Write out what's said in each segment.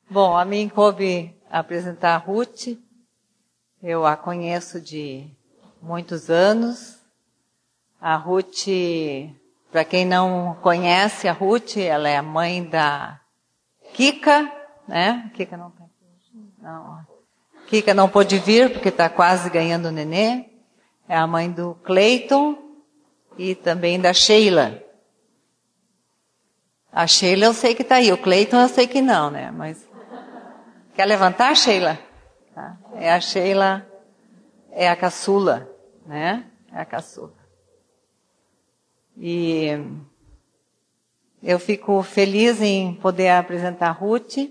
Bom, a mim coube apresentar a Ruth. Eu a conheço de muitos anos. A Ruth, para quem não conhece a Ruth, ela é a mãe da Kika, né? Kika não tá aqui. Não. Kika não pôde vir porque está quase ganhando o nenê. É a mãe do Cleiton e também da Sheila. A Sheila eu sei que está aí, o Cleiton eu sei que não, né? Mas quer levantar, Sheila? Tá. É a Sheila, é a caçula, né? É a caçula. E eu fico feliz em poder apresentar a Ruth,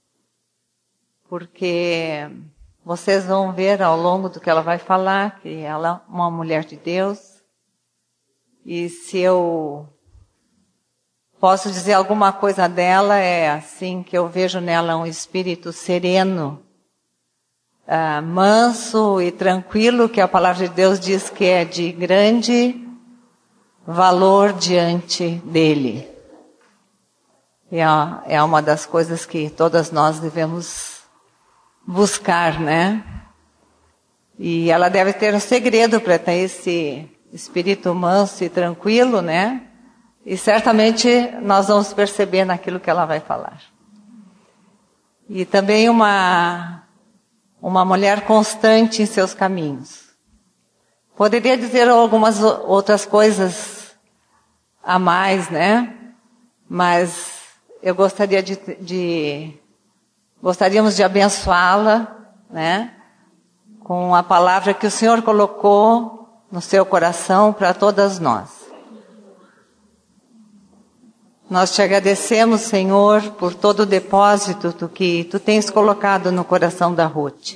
porque vocês vão ver ao longo do que ela vai falar, que ela é uma mulher de Deus. E se eu posso dizer alguma coisa dela, é assim que eu vejo nela um espírito sereno, manso e tranquilo, que a palavra de Deus diz que é de grande valor diante dele. E é uma das coisas que todas nós devemos buscar, né? E ela deve ter um segredo para ter esse espírito manso e tranquilo, né? E certamente nós vamos perceber naquilo que ela vai falar. E também uma mulher constante em seus caminhos. Poderia dizer algumas outras coisas a mais, né? Mas eu gostaríamos de abençoá-la, né? Com a palavra que o Senhor colocou no seu coração para todas nós. Nós te agradecemos, Senhor, por todo o depósito que Tu tens colocado no coração da Ruth.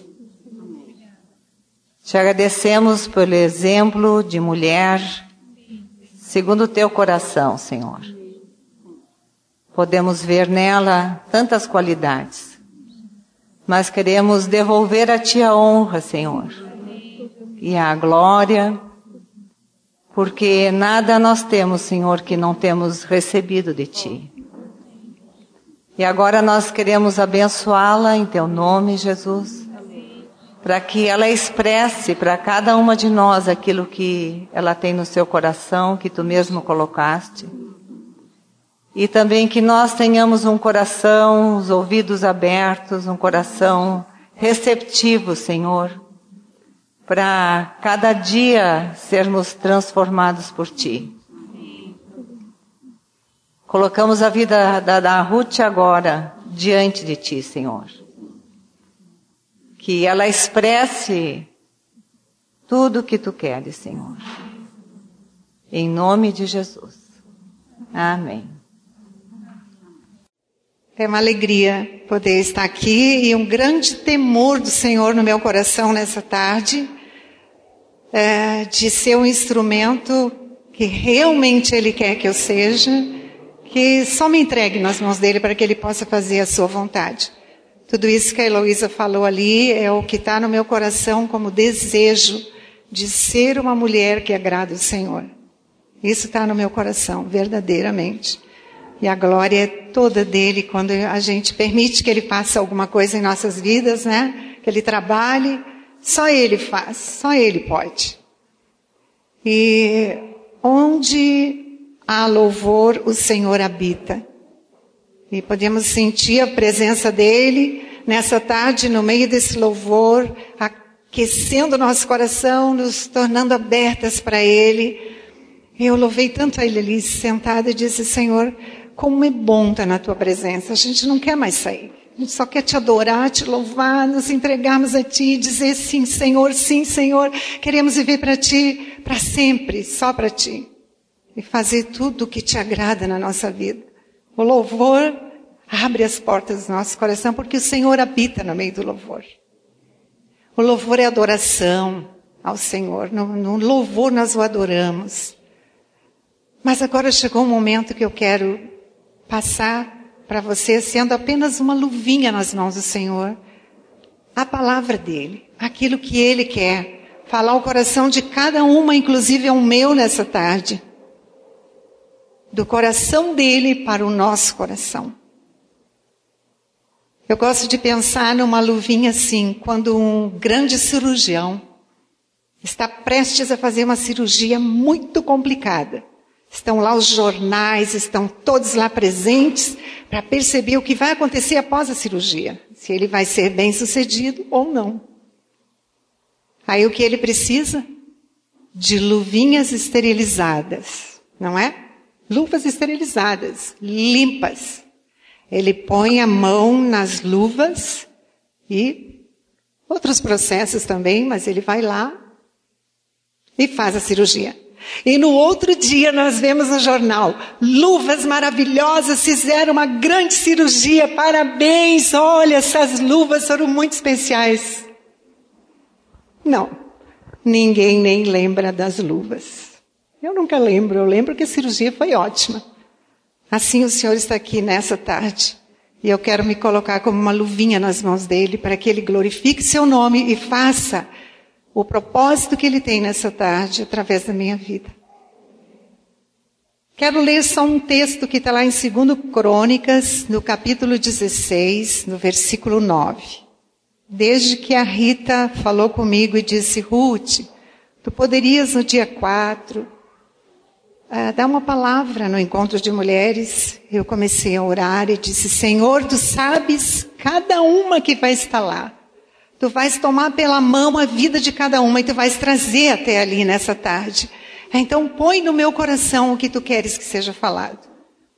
Te agradecemos pelo exemplo de mulher, segundo o Teu coração, Senhor. Podemos ver nela tantas qualidades, mas queremos devolver a Ti a honra, Senhor, e a glória, porque nada nós temos, Senhor, que não temos recebido de Ti. E agora nós queremos abençoá-la em Teu nome, Jesus, para que ela expresse para cada uma de nós aquilo que ela tem no seu coração, que Tu mesmo colocaste. E também que nós tenhamos um coração, os ouvidos abertos, um coração receptivo, Senhor, para cada dia sermos transformados por Ti. Colocamos a vida da Ruth agora diante de Ti, Senhor. Que ela expresse tudo o que Tu queres, Senhor. Em nome de Jesus. Amém. É uma alegria poder estar aqui e um grande temor do Senhor no meu coração nessa tarde, de ser um instrumento que realmente Ele quer que eu seja, que só me entregue nas mãos dEle para que Ele possa fazer a sua vontade. Tudo isso que a Heloísa falou ali é o que está no meu coração como desejo de ser uma mulher que agrada o Senhor. Isso está no meu coração, verdadeiramente. E a glória é toda dele quando a gente permite que ele faça alguma coisa em nossas vidas, né? Que ele trabalhe. Só ele faz, só ele pode. E onde há louvor, o Senhor habita. E podemos sentir a presença dele nessa tarde, no meio desse louvor, aquecendo nosso coração, nos tornando abertas para ele. Eu louvei tanto a ele ali, sentada, e disse: Senhor, como é bom estar na Tua presença. A gente não quer mais sair. A gente só quer Te adorar, Te louvar, nos entregarmos a Ti, dizer sim, Senhor, sim, Senhor. Queremos viver para Ti, para sempre, só para Ti. E fazer tudo o que Te agrada na nossa vida. O louvor abre as portas do nosso coração, porque o Senhor habita no meio do louvor. O louvor é adoração ao Senhor. No louvor nós o adoramos. Mas agora chegou um momento que eu quero passar para você, sendo apenas uma luvinha nas mãos do Senhor, a palavra dEle, aquilo que Ele quer falar ao coração de cada uma, inclusive ao meu nessa tarde, do coração dEle para o nosso coração. Eu gosto de pensar numa luvinha assim, quando um grande cirurgião está prestes a fazer uma cirurgia muito complicada. Estão lá os jornais, estão todos lá presentes para perceber o que vai acontecer após a cirurgia. Se ele vai ser bem sucedido ou não. Aí o que ele precisa? De luvinhas esterilizadas, não é? Luvas esterilizadas, limpas. Ele põe a mão nas luvas e outros processos também, mas ele vai lá e faz a cirurgia. E no outro dia nós vemos no jornal, luvas maravilhosas, fizeram uma grande cirurgia, parabéns, olha, essas luvas foram muito especiais. Não, ninguém nem lembra das luvas. Eu nunca lembro, eu lembro que a cirurgia foi ótima. Assim o Senhor está aqui nessa tarde. E eu quero me colocar como uma luvinha nas mãos dele, para que ele glorifique seu nome e faça o propósito que ele tem nessa tarde, através da minha vida. Quero ler só um texto que está lá em 2 Crônicas, no capítulo 16, no versículo 9. Desde que a Rita falou comigo e disse, Ruth, tu poderias no dia 4 dar uma palavra no encontro de mulheres. Eu comecei a orar e disse, Senhor, tu sabes cada uma que vai estar lá. Tu vais tomar pela mão a vida de cada uma e tu vais trazer até ali nessa tarde. Então põe no meu coração o que tu queres que seja falado.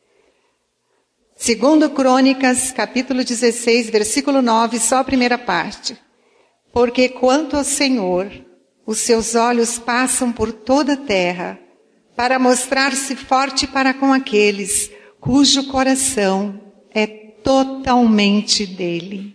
2 Crônicas, capítulo 16, versículo 9, só a primeira parte. Porque quanto ao Senhor, os seus olhos passam por toda a terra, para mostrar-se forte para com aqueles cujo coração é totalmente dele.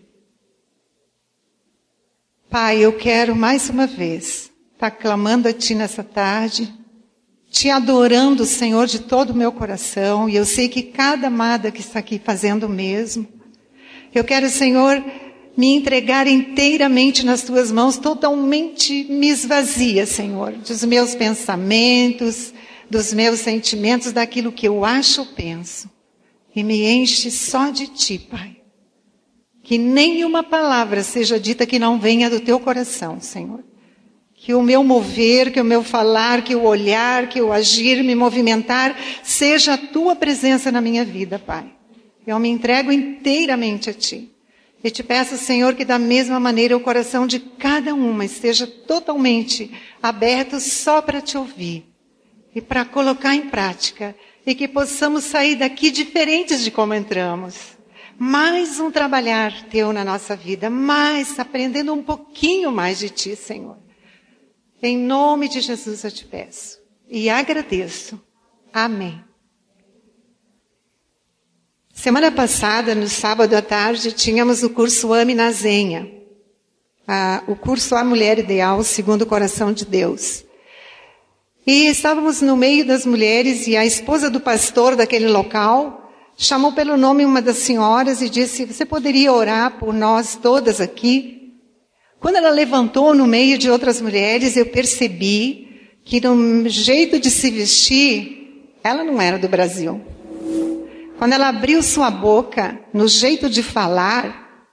Pai, eu quero mais uma vez estar clamando a Ti nessa tarde, Te adorando, Senhor, de todo o meu coração, e eu sei que cada amada que está aqui fazendo o mesmo. Eu quero, Senhor, me entregar inteiramente nas Tuas mãos, totalmente me esvazia, Senhor, dos meus pensamentos, dos meus sentimentos, daquilo que eu acho ou penso, e me enche só de Ti, Pai. Que nenhuma palavra seja dita que não venha do Teu coração, Senhor. Que o meu mover, que o meu falar, que o olhar, que o agir, me movimentar, seja a Tua presença na minha vida, Pai. Eu me entrego inteiramente a Ti. E Te peço, Senhor, que da mesma maneira o coração de cada uma esteja totalmente aberto só para Te ouvir. E para colocar em prática. E que possamos sair daqui diferentes de como entramos. Mais um trabalhar Teu na nossa vida, mais aprendendo um pouquinho mais de Ti, Senhor. Em nome de Jesus eu Te peço e agradeço. Amém. Semana passada, no sábado à tarde, tínhamos o curso Ame na Zenha. O curso A Mulher Ideal, segundo o coração de Deus. E estávamos no meio das mulheres e a esposa do pastor daquele local chamou pelo nome uma das senhoras e disse, você poderia orar por nós todas aqui? Quando ela levantou no meio de outras mulheres, eu percebi que no jeito de se vestir, ela não era do Brasil. Quando ela abriu sua boca, no jeito de falar,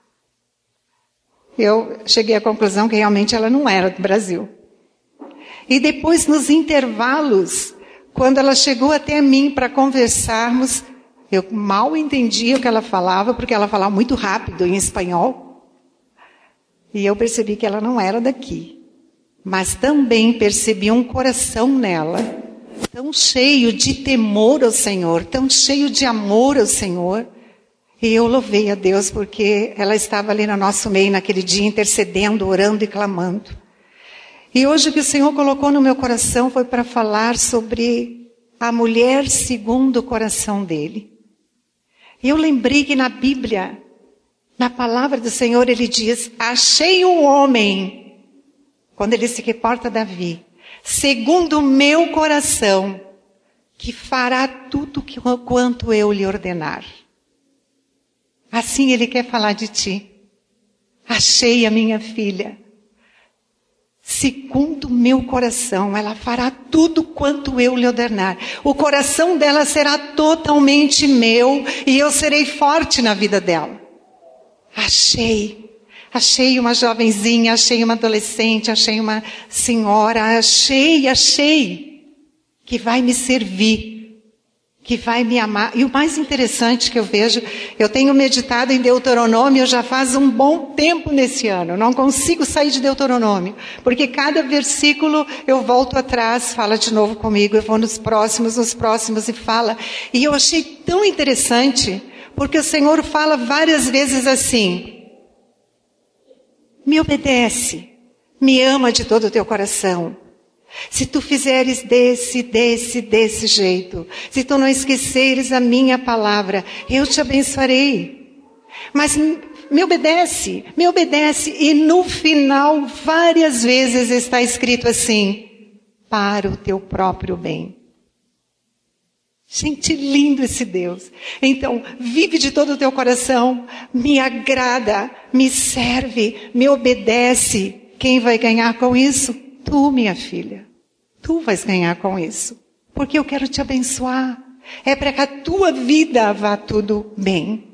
eu cheguei à conclusão que realmente ela não era do Brasil. E depois, nos intervalos, quando ela chegou até mim para conversarmos, eu mal entendia o que ela falava, porque ela falava muito rápido em espanhol. E eu percebi que ela não era daqui. Mas também percebi um coração nela, tão cheio de temor ao Senhor, tão cheio de amor ao Senhor. E eu louvei a Deus, porque ela estava ali no nosso meio naquele dia, intercedendo, orando e clamando. E hoje o que o Senhor colocou no meu coração foi para falar sobre a mulher segundo o coração dele. E eu lembrei que na Bíblia, na palavra do Senhor, ele diz, achei um homem, quando ele se reporta a Davi, segundo o meu coração, que fará tudo quanto eu lhe ordenar. Assim ele quer falar de ti. Achei a minha filha. Segundo o meu coração, ela fará tudo quanto eu lhe ordenar. O coração dela será totalmente meu e eu serei forte na vida dela. Achei uma jovenzinha, achei uma adolescente, achei uma senhora, achei que vai me servir, que vai me amar. E o mais interessante que eu vejo, eu tenho meditado em Deuteronômio já faz um bom tempo nesse ano. Não consigo sair de Deuteronômio, porque cada versículo eu volto atrás, fala de novo comigo, eu vou nos próximos e fala. E eu achei tão interessante, porque o Senhor fala várias vezes assim: me obedece, me ama de todo o teu coração. Se tu fizeres desse jeito, se tu não esqueceres a minha palavra, eu te abençoarei. Mas me obedece. E no final, várias vezes está escrito assim: para o teu próprio bem. Gente, lindo esse Deus. Então, vive de todo o teu coração, me agrada, me serve, me obedece. Quem vai ganhar com isso? Tu, minha filha. Tu vais ganhar com isso. Porque eu quero te abençoar. É para que a tua vida vá tudo bem.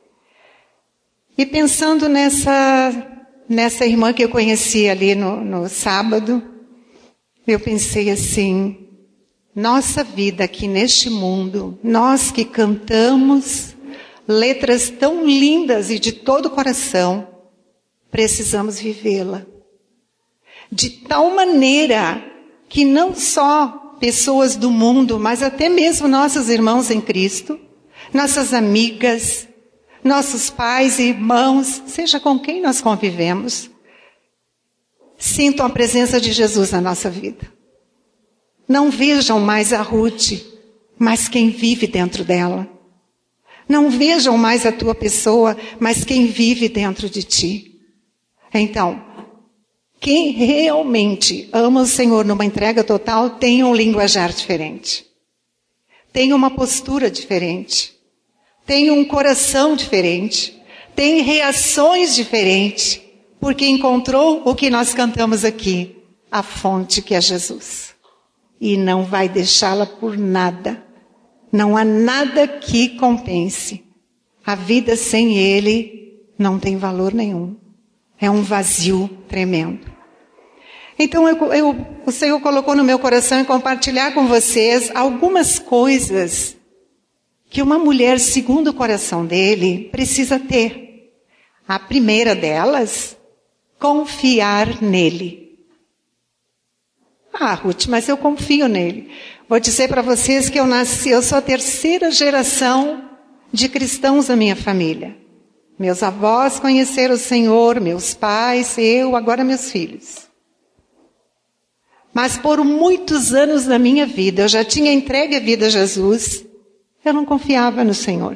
E pensando nessa irmã que eu conheci ali no sábado, eu pensei assim: nossa vida aqui neste mundo, nós que cantamos letras tão lindas e de todo o coração, precisamos vivê-la. De tal maneira que não só pessoas do mundo, mas até mesmo nossos irmãos em Cristo, nossas amigas, nossos pais e irmãos, seja com quem nós convivemos, sintam a presença de Jesus na nossa vida. Não vejam mais a Ruth, mas quem vive dentro dela. Não vejam mais a tua pessoa, mas quem vive dentro de ti. Então, quem realmente ama o Senhor numa entrega total tem um linguajar diferente. Tem uma postura diferente. Tem um coração diferente. Tem reações diferentes. Porque encontrou o que nós cantamos aqui, a fonte que é Jesus. E não vai deixá-la por nada. Não há nada que compense. A vida sem Ele não tem valor nenhum. É um vazio tremendo. Então o Senhor colocou no meu coração em compartilhar com vocês algumas coisas que uma mulher segundo o coração dele precisa ter. A primeira delas, confiar nele. Ah, Ruth, mas eu confio nele. Vou dizer para vocês que eu sou a terceira geração de cristãos da minha família. Meus avós conheceram o Senhor, meus pais, eu, agora meus filhos. Mas por muitos anos da minha vida, eu já tinha entregue a vida a Jesus, eu não confiava no Senhor.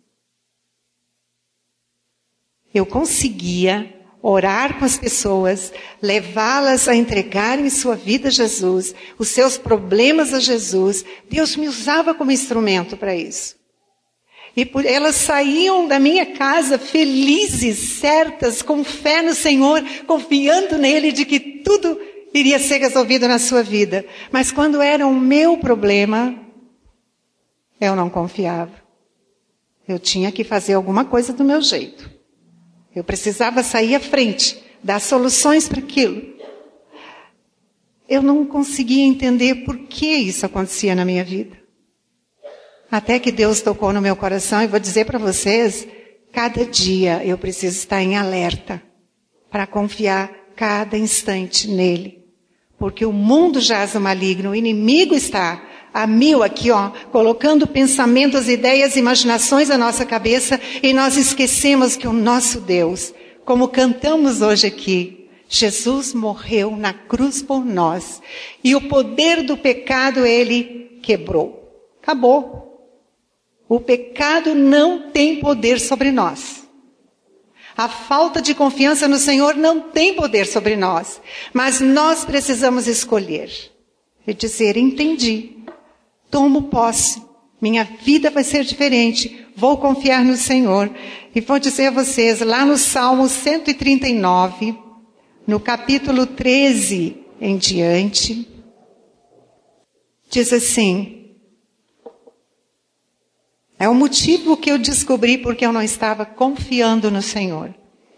Eu conseguia orar com as pessoas, levá-las a entregarem sua vida a Jesus, os seus problemas a Jesus. Deus me usava como instrumento para isso. E elas saíam da minha casa felizes, certas, com fé no Senhor, confiando nele de que tudo iria ser resolvido na sua vida. Mas quando era o meu problema, eu não confiava. Eu tinha que fazer alguma coisa do meu jeito. Eu precisava sair à frente, dar soluções para aquilo. Eu não conseguia entender por que isso acontecia na minha vida. Até que Deus tocou no meu coração e vou dizer para vocês, cada dia eu preciso estar em alerta para confiar cada instante nele. Porque o mundo jaz o maligno, o inimigo está a mil aqui, colocando pensamentos, ideias, imaginações na nossa cabeça e nós esquecemos que o nosso Deus, como cantamos hoje aqui, Jesus morreu na cruz por nós e o poder do pecado ele quebrou. Acabou. O pecado não tem poder sobre nós. A falta de confiança no Senhor não tem poder sobre nós. Mas nós precisamos escolher e dizer, entendi. Tomo posse. Minha vida vai ser diferente. Vou confiar no Senhor. E vou dizer a vocês, lá no Salmo 139, no capítulo 13 em diante, diz assim, É o motivo que eu descobri porque eu não estava confiando no Senhor.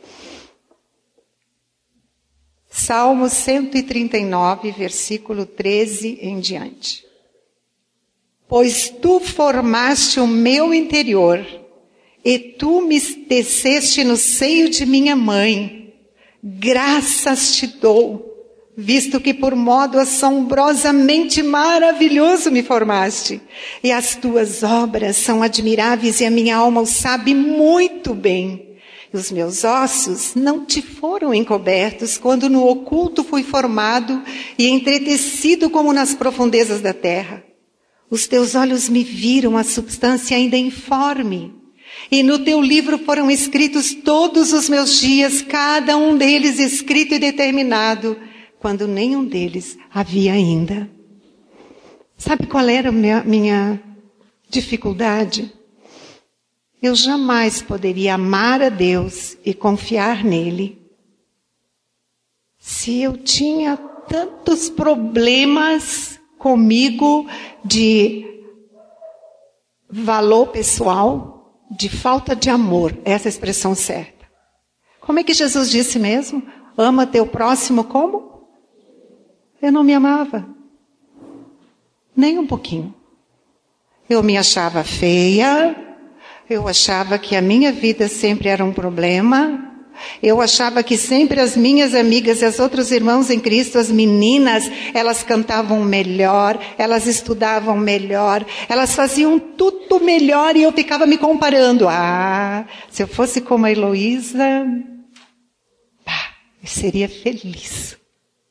Salmo 139, versículo 13 em diante. Pois tu formaste o meu interior, e tu me teceste no seio de minha mãe. Graças te dou, visto que por modo assombrosamente maravilhoso me formaste. E as tuas obras são admiráveis e a minha alma o sabe muito bem. E os meus ossos não te foram encobertos quando no oculto fui formado e entretecido como nas profundezas da terra. Os teus olhos me viram a substância ainda informe. E no teu livro foram escritos todos os meus dias, cada um deles escrito e determinado, quando nenhum deles havia ainda. Sabe qual era a minha dificuldade? Eu jamais poderia amar a Deus e confiar nele se eu tinha tantos problemas comigo de valor pessoal, de falta de amor, essa é a expressão certa. Como é que Jesus disse mesmo? Ama teu próximo como? Eu não me amava. Nem um pouquinho. Eu me achava feia. Eu achava que a minha vida sempre era um problema. Eu achava que sempre as minhas amigas e as outros irmãos em Cristo, as meninas, elas cantavam melhor, elas estudavam melhor, elas faziam tudo melhor e eu ficava me comparando. Se eu fosse como a Heloísa, eu seria feliz.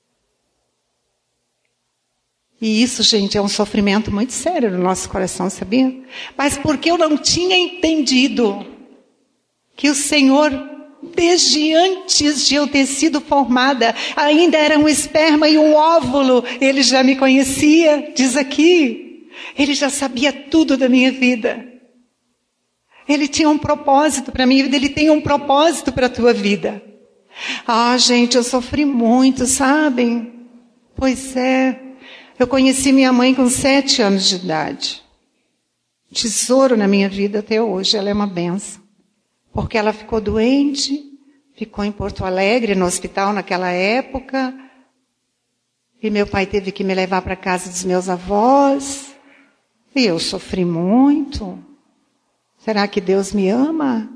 E isso, gente, é um sofrimento muito sério no nosso coração, sabia? Mas porque eu não tinha entendido que o Senhor, desde antes de eu ter sido formada, ainda era um esperma e um óvulo, Ele já me conhecia, diz aqui. Ele já sabia tudo da minha vida. Ele tinha um propósito para a minha vida, Ele tem um propósito para a tua vida. Gente, eu sofri muito, sabem? Pois é. Eu conheci minha mãe com 7 anos de idade. Tesouro na minha vida até hoje, ela é uma bênção. Porque ela ficou doente, ficou em Porto Alegre, no hospital naquela época. E meu pai teve que me levar para a casa dos meus avós. E eu sofri muito. Será que Deus me ama?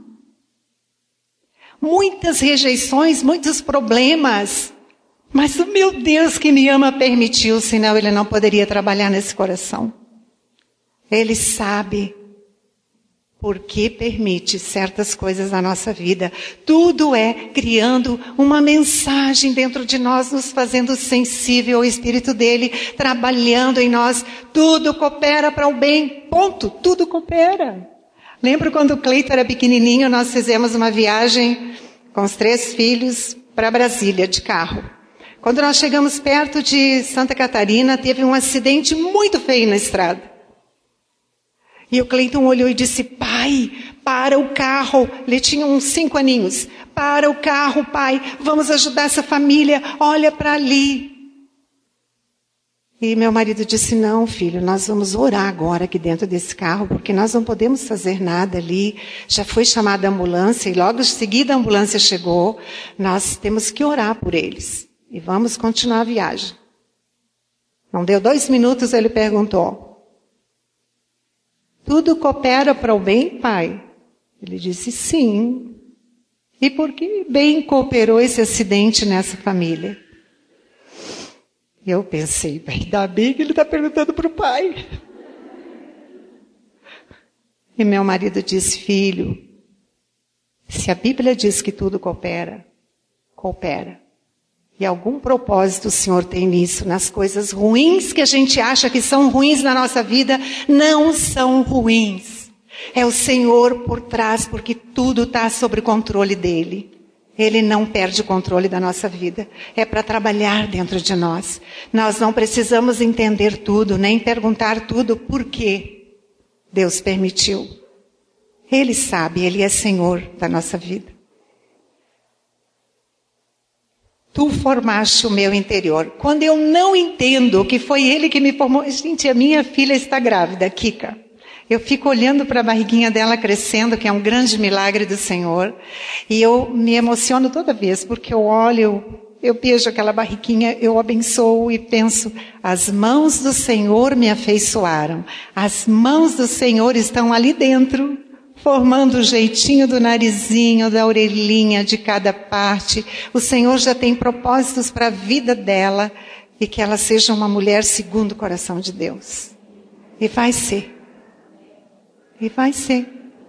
Muitas rejeições, muitos problemas. Mas o meu Deus que me ama permitiu, senão Ele não poderia trabalhar nesse coração. Ele sabe por que permite certas coisas na nossa vida. Tudo é criando uma mensagem dentro de nós, nos fazendo sensível ao Espírito dEle, trabalhando em nós. Tudo coopera para o bem, ponto, tudo coopera. Lembro quando o Cleito era pequenininho, nós fizemos uma viagem com os 3 filhos para Brasília, de carro. Quando nós chegamos perto de Santa Catarina, teve um acidente muito feio na estrada. E o Cleiton olhou e disse, pai, para o carro. Ele tinha uns 5 aninhos. Para o carro, pai, vamos ajudar essa família, olha para ali. E meu marido disse, não, filho, nós vamos orar agora aqui dentro desse carro, porque nós não podemos fazer nada ali. Já foi chamada a ambulância e logo em seguida a ambulância chegou. Nós temos que orar por eles. E vamos continuar a viagem. Não deu 2 minutos, ele perguntou, tudo coopera para o bem, pai? Ele disse, sim. E por que bem cooperou esse acidente nessa família? Eu pensei, ainda bem que ele está perguntando para o pai. E meu marido disse, filho, se a Bíblia diz que tudo coopera, coopera. E algum propósito o Senhor tem nisso, nas coisas ruins que a gente acha que são ruins na nossa vida, não são ruins. É o Senhor por trás, porque tudo está sob o controle dEle. Ele não perde o controle da nossa vida. É para trabalhar dentro de nós. Nós não precisamos entender tudo, nem perguntar tudo por que Deus permitiu. Ele sabe, Ele é Senhor da nossa vida. Tu formaste o meu interior. Quando eu não entendo que foi Ele que me formou... Gente, a minha filha está grávida, Kika. Eu fico olhando para a barriguinha dela crescendo, que é um grande milagre do Senhor. E eu me emociono toda vez, porque eu olho, eu beijo aquela barriguinha, eu abençoo e penso, as mãos do Senhor me afeiçoaram. As mãos do Senhor estão ali dentro, formando o jeitinho do narizinho, da orelhinha, de cada parte. O Senhor já tem propósitos para a vida dela e que ela seja uma mulher segundo o coração de Deus. E vai ser. E vai ser.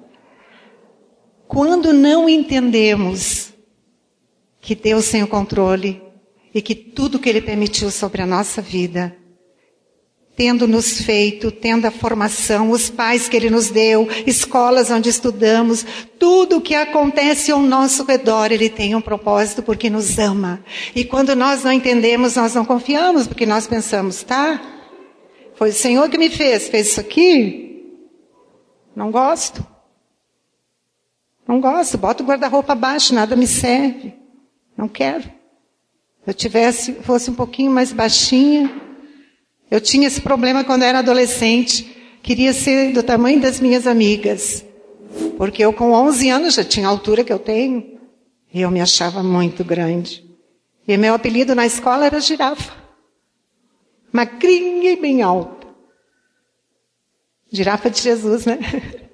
Quando não entendemos que Deus tem o controle e que tudo que Ele permitiu sobre a nossa vida, tendo nos feito, tendo a formação, os pais que Ele nos deu, escolas onde estudamos, tudo o que acontece ao nosso redor, Ele tem um propósito porque nos ama. E quando nós não entendemos, nós não confiamos, porque nós pensamos, tá, foi o Senhor que me fez isso aqui? Não gosto. Não gosto, boto o guarda-roupa abaixo, nada me serve. Não quero. Se eu fosse um pouquinho mais baixinha. Eu tinha esse problema quando eu era adolescente. Queria ser do tamanho das minhas amigas. Porque eu com 11 anos já tinha a altura que eu tenho. E eu me achava muito grande. E meu apelido na escola era girafa. Magrinha e bem alta. Girafa de Jesus, né?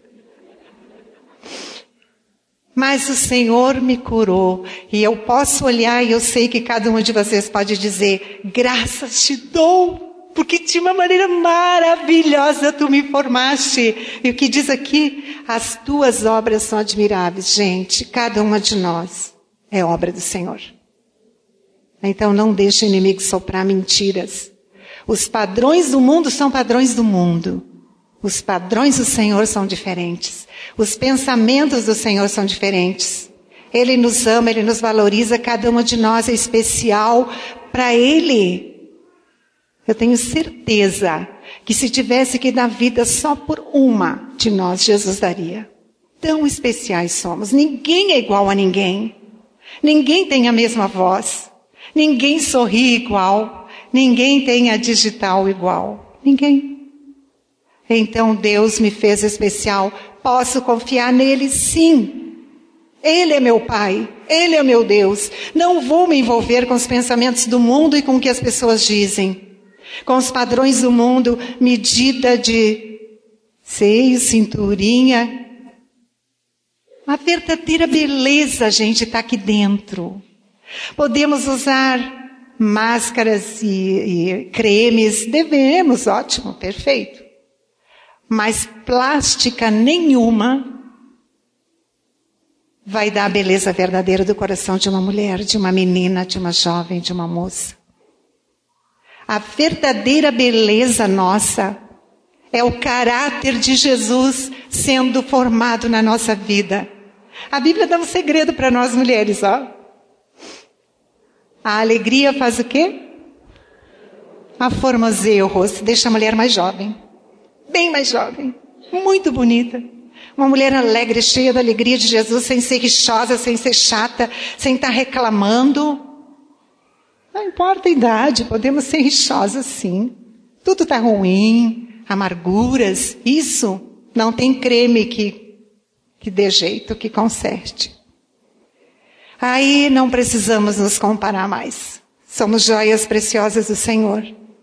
Mas o Senhor me curou. E eu posso olhar e eu sei que cada um de vocês pode dizer, graças te dou, porque de uma maneira maravilhosa tu me formaste. E o que diz aqui? As tuas obras são admiráveis. Gente, cada uma de nós é obra do Senhor. Então não deixe o inimigo soprar mentiras. Os padrões do mundo são padrões do mundo. Os padrões do Senhor são diferentes. Os pensamentos do Senhor são diferentes. Ele nos ama, Ele nos valoriza, cada uma de nós é especial para Ele. Eu tenho certeza que se tivesse que dar vida só por uma de nós, Jesus daria. Tão especiais somos. Ninguém é igual a ninguém. Ninguém tem a mesma voz. Ninguém sorri igual. Ninguém tem a digital igual. Ninguém. Então Deus me fez especial. Posso confiar nele? Sim. Ele é meu Pai. Ele é meu Deus. Não vou me envolver com os pensamentos do mundo e com o que as pessoas dizem. Com os padrões do mundo, medida de seio, cinturinha. A verdadeira beleza, gente, está aqui dentro. Podemos usar máscaras e cremes. Devemos, ótimo, perfeito. Mas plástica nenhuma vai dar a beleza verdadeira do coração de uma mulher, de uma menina, de uma jovem, de uma moça. A verdadeira beleza nossa é o caráter de Jesus sendo formado na nossa vida. A Bíblia dá um segredo para nós mulheres, ó. A alegria faz o quê? Aformoseia o rosto, deixa a mulher mais jovem. Bem mais jovem, muito bonita. Uma mulher alegre, cheia da alegria de Jesus, sem ser rixosa, sem ser chata, sem estar reclamando. Não importa a idade, podemos ser rixosas sim. Tudo está ruim, amarguras, isso não tem creme que dê jeito, que conserte. Aí não precisamos nos comparar mais. Somos joias preciosas do Senhor.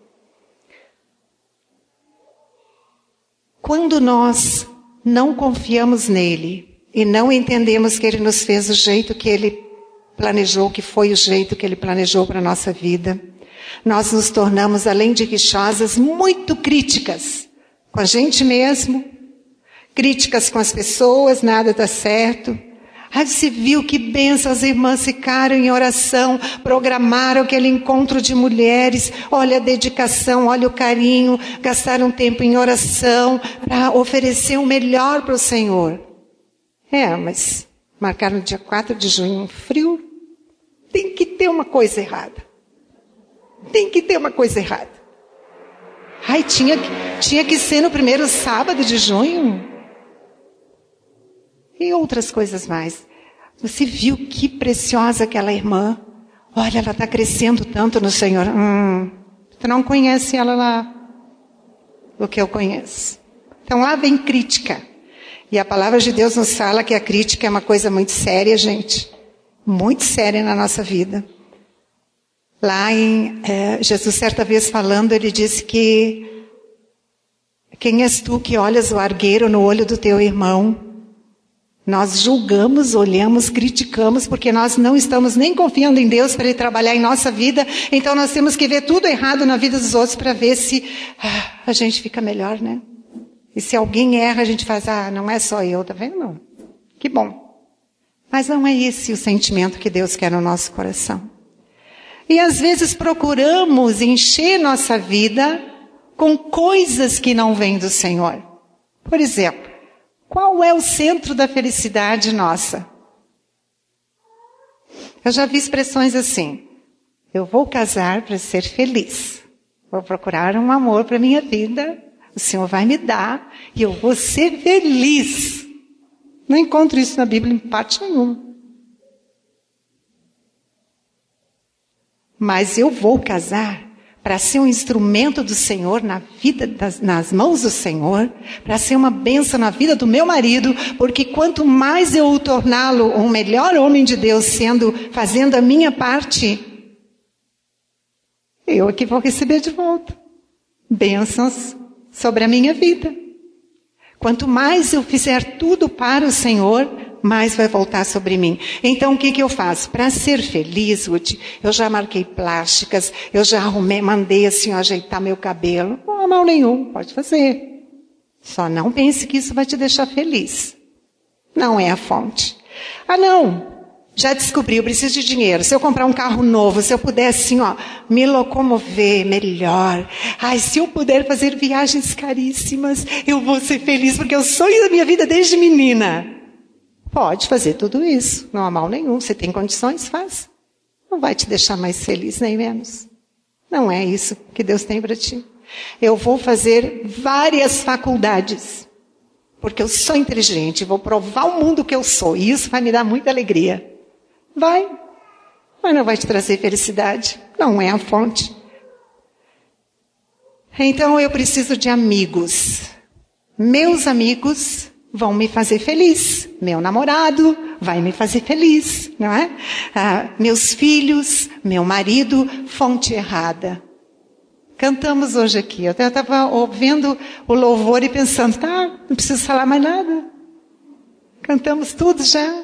Quando nós não confiamos nele e não entendemos que ele nos fez do jeito que ele planejou, que foi o jeito que ele planejou para a nossa vida, nós nos tornamos, além de rixosas, muito críticas com a gente mesmo, críticas com as pessoas, nada está certo. Aí você viu que bênção, as irmãs ficaram em oração, programaram aquele encontro de mulheres, olha a dedicação, olha o carinho, gastaram tempo em oração para oferecer o melhor para o Senhor. Mas marcaram no dia 4 de junho, um frio, tem que ter uma coisa errada. Tem que ter uma coisa errada. Ai, tinha que ser no primeiro sábado de junho. E outras coisas mais. Você viu que preciosa aquela irmã? Olha, ela está crescendo tanto no Senhor. Tu não conhece ela lá do que eu conheço. Então lá vem crítica. E a palavra de Deus nos fala que a crítica é uma coisa muito séria, gente. Muito séria na nossa vida. Lá em Jesus, certa vez falando, ele disse que quem és tu que olhas o argueiro no olho do teu irmão? Nós julgamos, olhamos, criticamos, porque nós não estamos nem confiando em Deus para Ele trabalhar em nossa vida. Então nós temos que ver tudo errado na vida dos outros para ver se a gente fica melhor, né? E se alguém erra, a gente faz, não é só eu, tá vendo? Não. Que bom. Mas não é esse o sentimento que Deus quer no nosso coração. E às vezes procuramos encher nossa vida com coisas que não vêm do Senhor. Por exemplo, qual é o centro da felicidade nossa? Eu já vi expressões assim: eu vou casar para ser feliz. Vou procurar um amor para minha vida. O Senhor vai me dar e eu vou ser feliz. Não encontro isso na Bíblia em parte nenhuma. Mas eu vou casar para ser um instrumento do Senhor na vida, nas mãos do Senhor, para ser uma bênção na vida do meu marido, porque quanto mais eu o torná-lo um melhor homem de Deus, fazendo a minha parte, eu é que vou receber de volta bênçãos sobre a minha vida. Quanto mais eu fizer tudo para o Senhor, mais vai voltar sobre mim. Então o que eu faço? Para ser feliz, Ruth, eu já marquei plásticas, eu já mandei assim ajeitar meu cabelo. Não há mal nenhum, pode fazer. Só não pense que isso vai te deixar feliz. Não é a fonte. Não, já descobri, eu preciso de dinheiro. Se eu comprar um carro novo, se eu puder assim, me locomover melhor. Se eu puder fazer viagens caríssimas, eu vou ser feliz, porque é o sonho da minha vida desde menina. Pode fazer tudo isso, não há mal nenhum. Você tem condições, faz. Não vai te deixar mais feliz, nem menos. Não é isso que Deus tem para ti. Eu vou fazer várias faculdades, porque eu sou inteligente, vou provar ao mundo que eu sou, e isso vai me dar muita alegria. Vai, mas não vai te trazer felicidade. Não é a fonte. Então eu preciso de amigos. Meus amigos vão me fazer feliz. Meu namorado vai me fazer feliz, não é? Meus filhos, meu marido, fonte errada. Cantamos hoje aqui. Eu estava ouvindo o louvor e pensando, não preciso falar mais nada. Cantamos tudo já.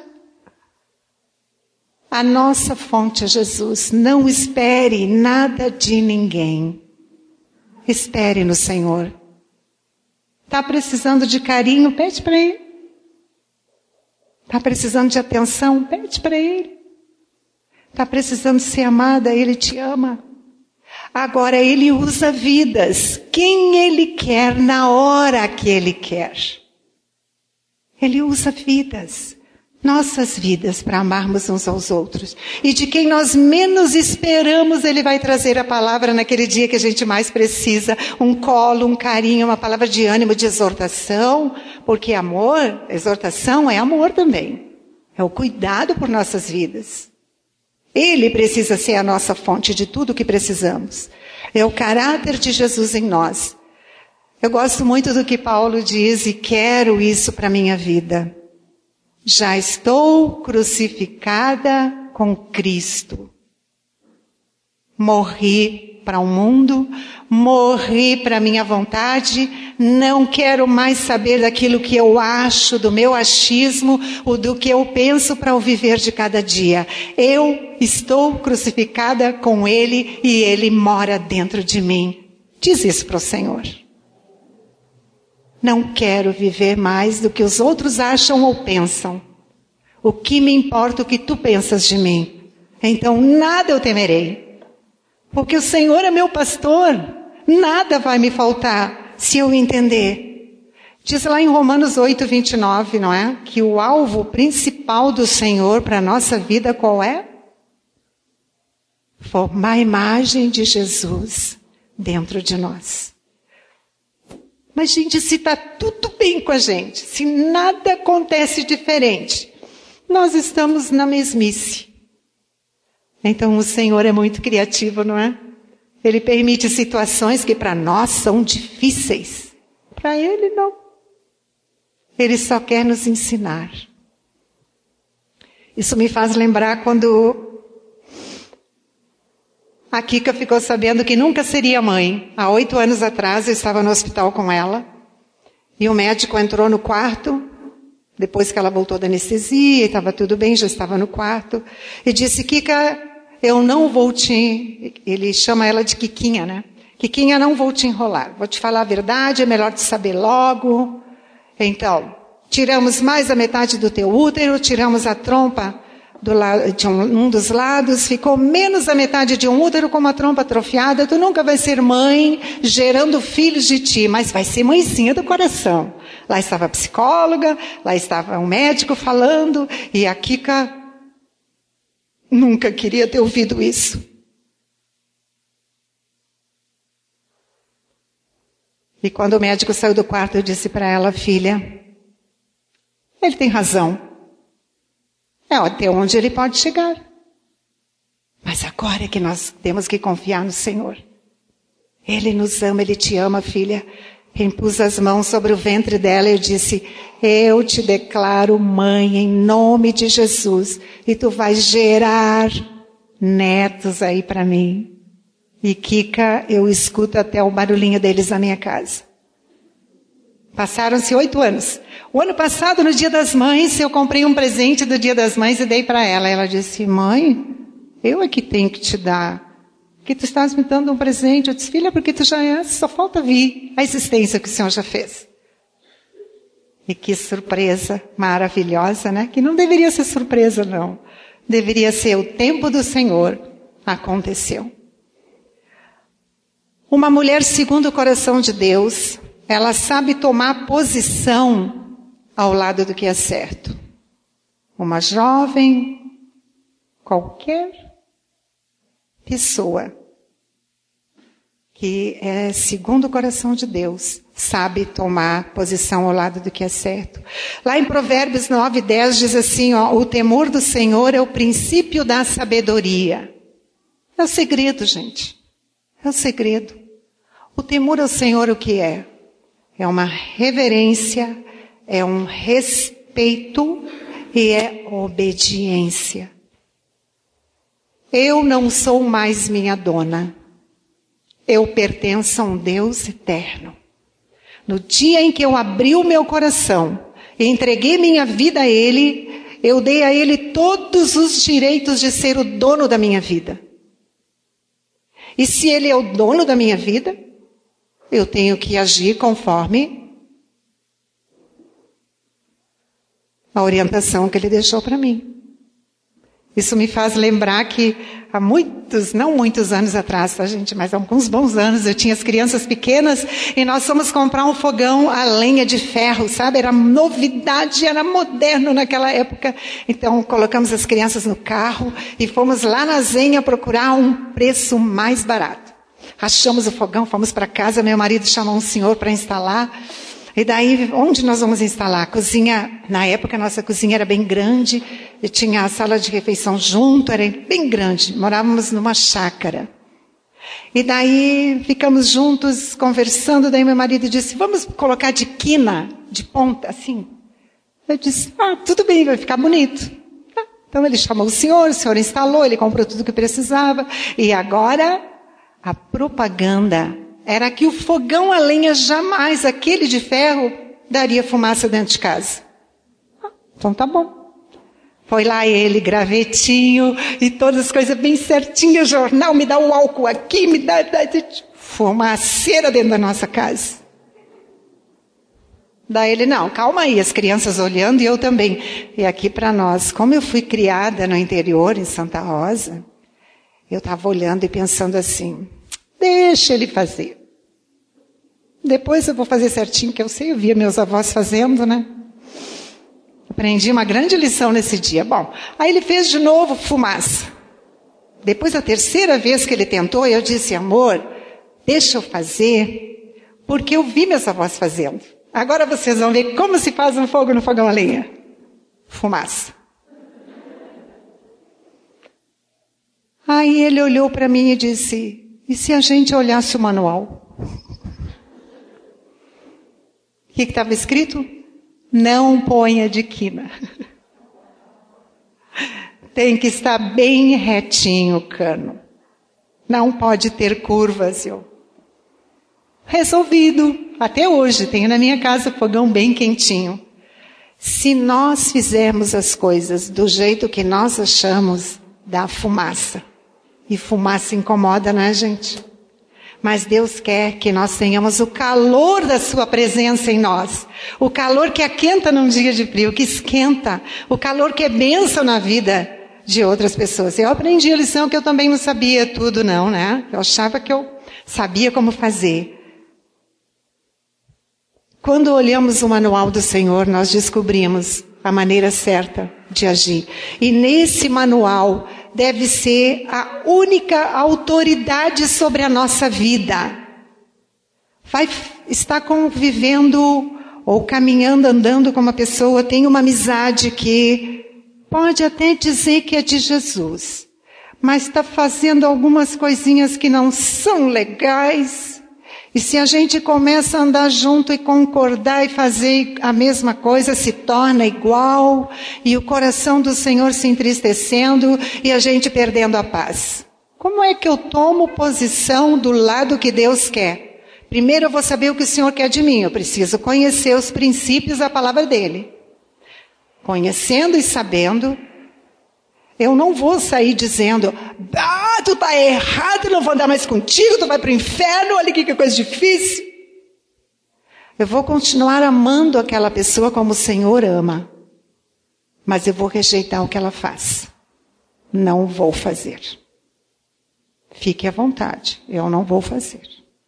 A nossa fonte é Jesus. Não espere nada de ninguém. Espere no Senhor. Está precisando de carinho? Pede para Ele. Está precisando de atenção? Pede para Ele. Está precisando ser amada? Ele te ama. Agora Ele usa vidas. Quem Ele quer na hora que Ele quer. Ele usa vidas. Nossas vidas para amarmos uns aos outros. E de quem nós menos esperamos, Ele vai trazer a palavra naquele dia que a gente mais precisa. Um colo, um carinho, uma palavra de ânimo, de exortação. Porque amor, exortação é amor também. É o cuidado por nossas vidas. Ele precisa ser a nossa fonte de tudo o que precisamos. É o caráter de Jesus em nós. Eu gosto muito do que Paulo diz e quero isso para a minha vida. Já estou crucificada com Cristo. Morri para o mundo, morri para a minha vontade, não quero mais saber daquilo que eu acho, do meu achismo, ou do que eu penso para o viver de cada dia. Eu estou crucificada com Ele e Ele mora dentro de mim. Diz isso para o Senhor. Não quero viver mais do que os outros acham ou pensam. O que me importa o que tu pensas de mim? Então nada eu temerei. Porque o Senhor é meu pastor. Nada vai me faltar se eu entender. Diz lá em Romanos 8:29, não é? Que o alvo principal do Senhor para a nossa vida qual é? Formar a imagem de Jesus dentro de nós. Mas, gente, se está tudo bem com a gente, se nada acontece diferente, nós estamos na mesmice. Então o Senhor é muito criativo, não é? Ele permite situações que para nós são difíceis. Para Ele não. Ele só quer nos ensinar. Isso me faz lembrar quando a Kika ficou sabendo que nunca seria mãe. Há 8 anos atrás eu estava no hospital com ela. E o médico entrou no quarto, depois que ela voltou da anestesia, estava tudo bem, já estava no quarto. E disse, Kika, eu não vou te... Ele chama ela de Kikinha, né? Kikinha, não vou te enrolar. Vou te falar a verdade, é melhor te saber logo. Então, tiramos mais a metade do teu útero, tiramos a trompa de um dos lados, ficou menos a metade de um útero com uma trompa atrofiada. Tu nunca vai ser mãe gerando filhos de ti, mas vai ser mãezinha do coração. Lá estava a psicóloga, lá estava um médico falando, e a Kika nunca queria ter ouvido isso. E quando o médico saiu do quarto, eu disse para ela, filha, ele tem razão. É até onde ele pode chegar. Mas agora é que nós temos que confiar no Senhor. Ele nos ama, Ele te ama, filha. Impus as mãos sobre o ventre dela e eu disse, eu te declaro mãe em nome de Jesus. E tu vais gerar netos aí para mim. E Kika, eu escuto até o barulhinho deles na minha casa. Passaram-se 8 anos. O ano passado, no Dia das Mães, eu comprei um presente do Dia das Mães e dei para ela. Ela disse, mãe, eu é que tenho que te dar. Que tu estás me dando um presente. Eu disse, filha, porque tu já é, só falta vir a existência que o Senhor já fez. E que surpresa maravilhosa, né? Que não deveria ser surpresa, não. Deveria ser o tempo do Senhor. Aconteceu. Uma mulher segundo o coração de Deus, ela sabe tomar posição ao lado do que é certo. Uma jovem, qualquer pessoa que é segundo o coração de Deus, sabe tomar posição ao lado do que é certo. Lá em Provérbios 9:10 diz assim, ó, o temor do Senhor é o princípio da sabedoria. É o segredo, gente. É o segredo. O temor ao Senhor o que é? É uma reverência, é um respeito e é obediência. Eu não sou mais minha dona. Eu pertenço a um Deus eterno. No dia em que eu abri o meu coração e entreguei minha vida a Ele, eu dei a Ele todos os direitos de ser o dono da minha vida. E se Ele é o dono da minha vida, eu tenho que agir conforme a orientação que Ele deixou para mim. Isso me faz lembrar que há muitos, não muitos anos atrás, tá, gente? Mas há alguns bons anos, eu tinha as crianças pequenas e nós fomos comprar um fogão a lenha de ferro, sabe? Era novidade, era moderno naquela época. Então, colocamos as crianças no carro e fomos lá na Zenha procurar um preço mais barato. Rachamos o fogão, fomos para casa, meu marido chamou um senhor para instalar. E daí, onde nós vamos instalar? A cozinha, na época a nossa cozinha era bem grande, e tinha a sala de refeição junto, era bem grande, morávamos numa chácara. E daí, ficamos juntos, conversando, daí meu marido disse, vamos colocar de quina, de ponta, assim. Eu disse, tudo bem, vai ficar bonito. Então ele chamou o senhor instalou, ele comprou tudo que precisava, e agora, a propaganda era que o fogão a lenha jamais, aquele de ferro, daria fumaça dentro de casa. Então tá bom. Foi lá ele, gravetinho, e todas as coisas bem certinhas, jornal, me dá o álcool aqui, me dá fumaceira dentro da nossa casa. Daí ele, não, calma aí, as crianças olhando e eu também. E aqui para nós, como eu fui criada no interior, em Santa Rosa, eu estava olhando e pensando assim, deixa ele fazer. Depois eu vou fazer certinho, que eu sei, eu via meus avós fazendo, né? Aprendi uma grande lição nesse dia. Bom, aí ele fez de novo fumaça. Depois, a terceira vez que ele tentou, eu disse, amor, deixa eu fazer, porque eu vi meus avós fazendo. Agora vocês vão ver como se faz um fogo no fogão a lenha. Fumaça. Aí ele olhou para mim e disse, e se a gente olhasse o manual? O que estava escrito? Não ponha de quina. Tem que estar bem retinho o cano. Não pode ter curvas. Resolvido. Até hoje, tenho na minha casa fogão bem quentinho. Se nós fizermos as coisas do jeito que nós achamos, dá fumaça. E fumaça incomoda, né, gente? Mas Deus quer que nós tenhamos o calor da sua presença em nós. O calor que aquenta num dia de frio, que esquenta. O calor que é bênção na vida de outras pessoas. Eu aprendi a lição que eu também não sabia tudo não, né? Eu achava que eu sabia como fazer. Quando olhamos o manual do Senhor, nós descobrimos a maneira certa de agir. E nesse manual deve ser a única autoridade sobre a nossa vida. Vai estar convivendo ou caminhando, andando com uma pessoa, tem uma amizade que pode até dizer que é de Jesus, mas está fazendo algumas coisinhas que não são legais. E se a gente começa a andar junto e concordar e fazer a mesma coisa, se torna igual, e o coração do Senhor se entristecendo e a gente perdendo a paz. Como é que eu tomo posição do lado que Deus quer? Primeiro eu vou saber o que o Senhor quer de mim. Eu preciso conhecer os princípios da palavra dele. Conhecendo e sabendo, eu não vou sair dizendo, tu tá errado, não vou andar mais contigo, tu vai pro inferno, olha que coisa difícil. Eu vou continuar amando aquela pessoa como o Senhor ama, mas eu vou rejeitar o que ela faz. Não vou fazer. Fique à vontade, eu não vou fazer.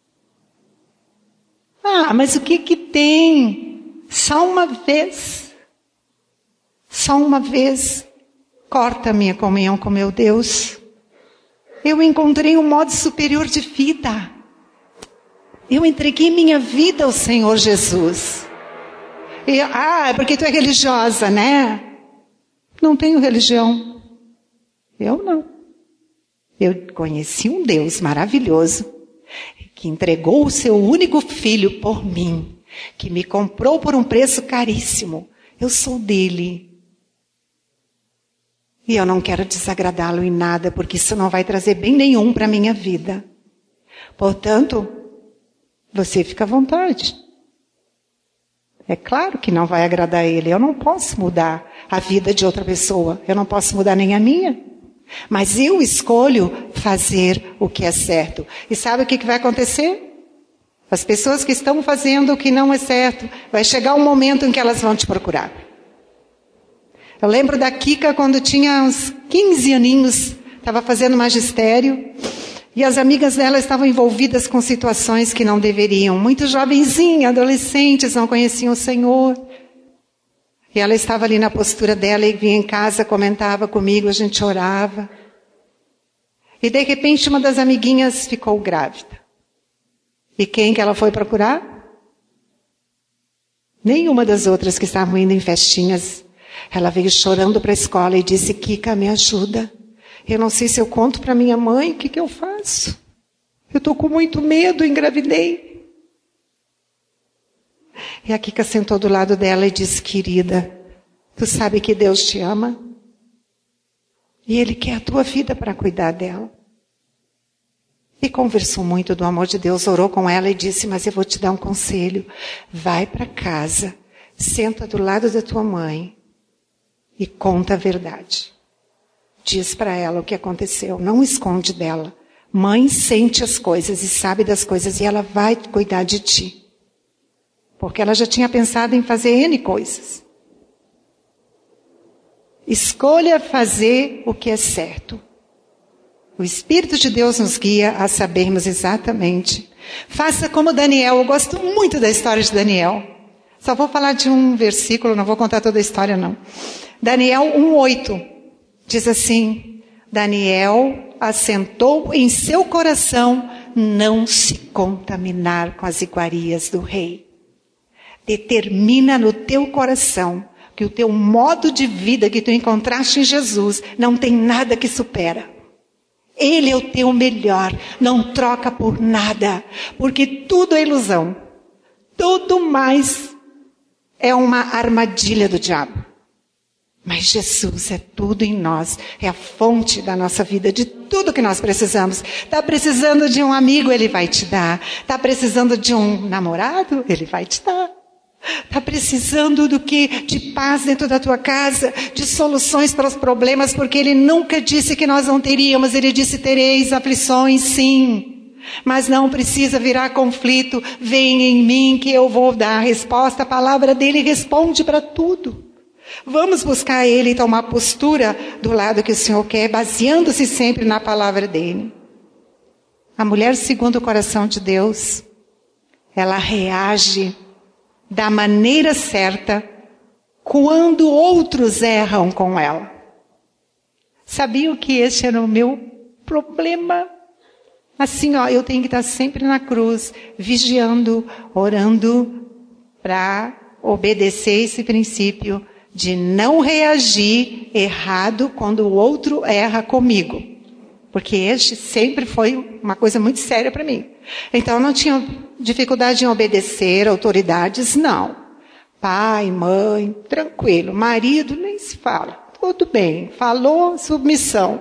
Mas o que tem? Só uma vez. Só uma vez. Corta a minha comunhão com meu Deus. Eu encontrei um modo superior de vida. Eu entreguei minha vida ao Senhor Jesus. É porque tu é religiosa, né? Não tenho religião. Eu não. Eu conheci um Deus maravilhoso, que entregou o seu único filho por mim, que me comprou por um preço caríssimo. Eu sou dele. E eu não quero desagradá-lo em nada, porque isso não vai trazer bem nenhum para a minha vida. Portanto, você fica à vontade. É claro que não vai agradar ele. Eu não posso mudar a vida de outra pessoa. Eu não posso mudar nem a minha. Mas eu escolho fazer o que é certo. E sabe o que vai acontecer? As pessoas que estão fazendo o que não é certo, vai chegar um momento em que elas vão te procurar. Eu lembro da Kika quando tinha uns 15 aninhos, estava fazendo magistério, e as amigas dela estavam envolvidas com situações que não deveriam. Muito jovenzinha, adolescentes, não conheciam o Senhor. E ela estava ali na postura dela e vinha em casa, comentava comigo, a gente orava. E de repente uma das amiguinhas ficou grávida. E quem que ela foi procurar? Nenhuma das outras que estavam indo em festinhas. Ela veio chorando para a escola e disse, Kika, me ajuda. Eu não sei se eu conto para minha mãe, o que eu faço? Eu estou com muito medo, engravidei. E a Kika sentou do lado dela e disse, querida, tu sabe que Deus te ama? E Ele quer a tua vida para cuidar dela. E conversou muito do amor de Deus, orou com ela e disse, mas eu vou te dar um conselho. Vai para casa, senta do lado da tua mãe e conta a verdade. Diz para ela o que aconteceu, não esconde dela. Mãe sente as coisas e sabe das coisas e ela vai cuidar de ti. Porque ela já tinha pensado em fazer N coisas. Escolha fazer o que é certo. O Espírito de Deus nos guia a sabermos exatamente. Faça como Daniel. Eu gosto muito da história de Daniel. Só vou falar de um versículo, não vou contar toda a história não. Daniel 1:8 diz assim, Daniel assentou em seu coração não se contaminar com as iguarias do rei. Determina no teu coração que o teu modo de vida que tu encontraste em Jesus não tem nada que supera. Ele é o teu melhor, não troca por nada, porque tudo é ilusão. Tudo mais é uma armadilha do diabo. Mas Jesus é tudo em nós, é a fonte da nossa vida, de tudo que nós precisamos. Está precisando de um amigo, Ele vai te dar. Está precisando de um namorado, Ele vai te dar. Está precisando do quê? De paz dentro da tua casa, de soluções para os problemas, porque Ele nunca disse que nós não teríamos, Ele disse tereis aflições, sim. Mas não precisa virar conflito, vem em mim que eu vou dar a resposta, a palavra dEle responde para tudo. Vamos buscar Ele e tomar postura do lado que o Senhor quer, baseando-se sempre na palavra dEle. A mulher segundo o coração de Deus, ela reage da maneira certa quando outros erram com ela. Sabiam que esse era o meu problema? Assim, eu tenho que estar sempre na cruz, vigiando, orando, para obedecer esse princípio de não reagir errado quando o outro erra comigo. Porque este sempre foi uma coisa muito séria para mim. Então, eu não tinha dificuldade em obedecer autoridades, não. Pai, mãe, tranquilo. Marido, nem se fala. Tudo bem. Falou, submissão.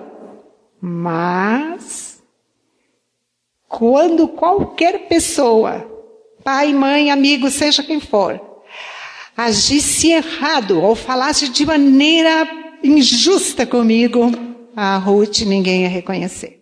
Mas, quando qualquer pessoa, pai, mãe, amigo, seja quem for, agisse errado ou falasse de maneira injusta comigo, a Ruth ninguém ia reconhecer.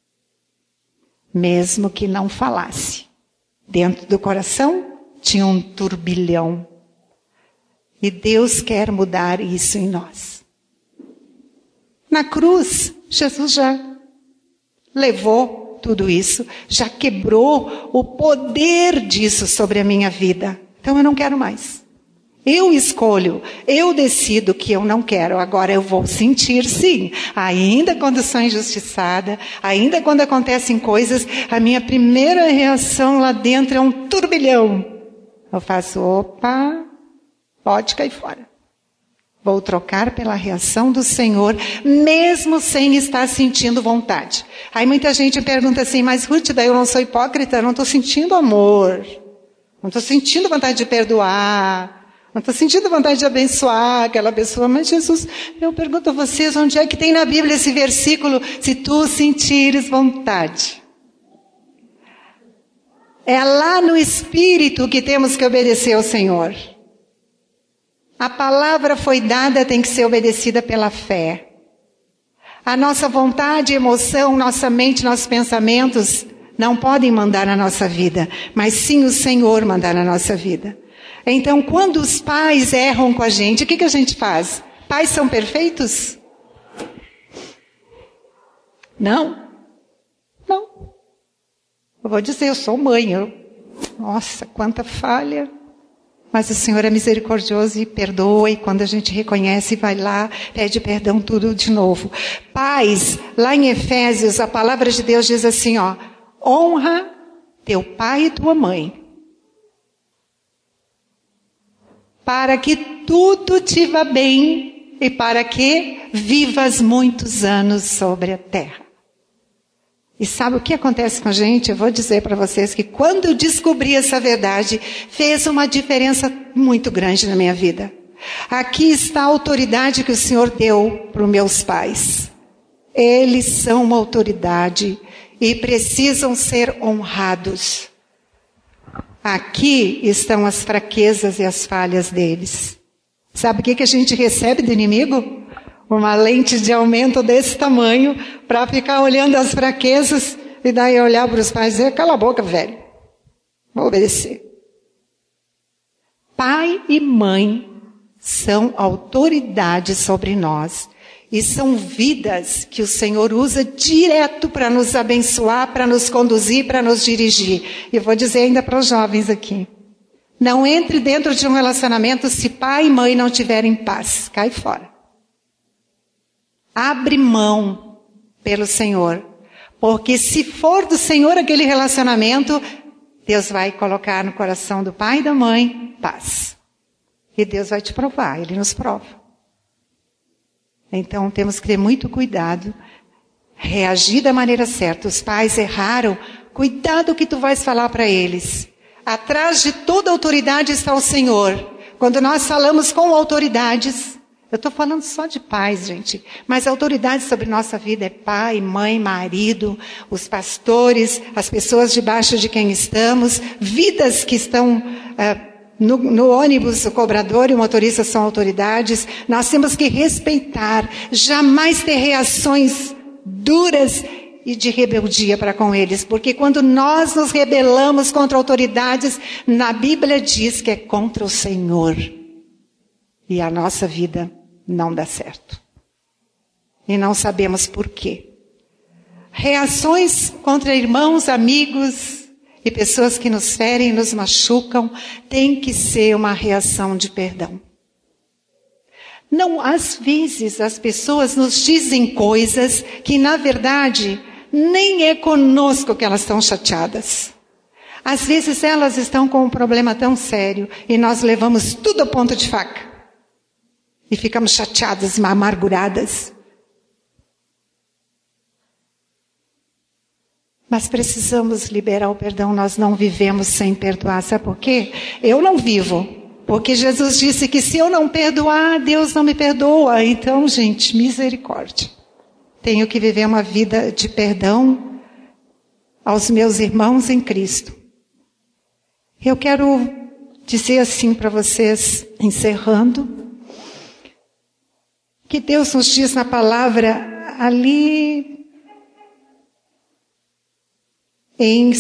Mesmo que não falasse. Dentro do coração tinha um turbilhão. E Deus quer mudar isso em nós. Na cruz, Jesus já levou tudo isso, já quebrou o poder disso sobre a minha vida. Então eu não quero mais. Eu escolho, eu decido que eu não quero. Agora eu vou sentir sim. Ainda quando sou injustiçada, ainda quando acontecem coisas, a minha primeira reação lá dentro é um turbilhão. Eu faço, opa, pode cair fora. Vou trocar pela reação do Senhor, mesmo sem estar sentindo vontade. Aí muita gente pergunta assim, mas Ruth, daí eu não sou hipócrita, eu não estou sentindo amor. Não estou sentindo vontade de perdoar. Não estou sentindo vontade de abençoar aquela pessoa. Mas Jesus, eu pergunto a vocês, onde é que tem na Bíblia esse versículo? Se tu sentires vontade. É lá no Espírito que temos que obedecer ao Senhor. A palavra foi dada, tem que ser obedecida pela fé. A nossa vontade, emoção, nossa mente, nossos pensamentos não podem mandar na nossa vida, mas sim o Senhor mandar na nossa vida. Então, quando os pais erram com a gente, o que a gente faz? Pais são perfeitos? Não. Não. Eu vou dizer, eu sou mãe. Nossa, quanta falha. Mas o Senhor é misericordioso e perdoa, e quando a gente reconhece, vai lá, pede perdão, tudo de novo. Pais, lá em Efésios, a palavra de Deus diz assim, honra teu pai e tua mãe, para que tudo te vá bem e para que vivas muitos anos sobre a terra. E sabe o que acontece com a gente? Eu vou dizer para vocês que quando eu descobri essa verdade, fez uma diferença muito grande na minha vida. Aqui está a autoridade que o Senhor deu para os meus pais. Eles são uma autoridade e precisam ser honrados. Aqui estão as fraquezas e as falhas deles. Sabe o que a gente recebe do inimigo? Uma lente de aumento desse tamanho para ficar olhando as fraquezas e daí olhar para os pais e dizer, cala a boca, velho. Vou obedecer. Pai e mãe são autoridades sobre nós. E são vidas que o Senhor usa direto para nos abençoar, para nos conduzir, para nos dirigir. E eu vou dizer ainda para os jovens aqui. Não entre dentro de um relacionamento se pai e mãe não tiverem paz. Cai fora. Abre mão pelo Senhor. Porque se for do Senhor aquele relacionamento, Deus vai colocar no coração do pai e da mãe paz. E Deus vai te provar, Ele nos prova. Então temos que ter muito cuidado, reagir da maneira certa. Os pais erraram, cuidado o que tu vais falar para eles. Atrás de toda autoridade está o Senhor. Quando nós falamos com autoridades, eu estou falando só de pais, gente, mas a autoridade sobre nossa vida é pai, mãe, marido, os pastores, as pessoas debaixo de quem estamos, vidas que estão no ônibus, o cobrador e o motorista são autoridades. Nós temos que respeitar, jamais ter reações duras e de rebeldia para com eles, porque quando nós nos rebelamos contra autoridades, na Bíblia diz que é contra o Senhor, e a nossa vida não dá certo. E não sabemos por quê. Reações contra irmãos, amigos e pessoas que nos ferem e nos machucam tem que ser uma reação de perdão. Não, às vezes as pessoas nos dizem coisas que na verdade nem é conosco que elas estão chateadas. Às vezes elas estão com um problema tão sério e nós levamos tudo a ponta de faca. E ficamos chateadas, amarguradas. Mas precisamos liberar o perdão, nós não vivemos sem perdoar. Sabe por quê? Eu não vivo, porque Jesus disse que se eu não perdoar, Deus não me perdoa. Então, gente, misericórdia. Tenho que viver uma vida de perdão aos meus irmãos em Cristo. Eu quero dizer assim para vocês, encerrando, que Deus nos diz na palavra ali em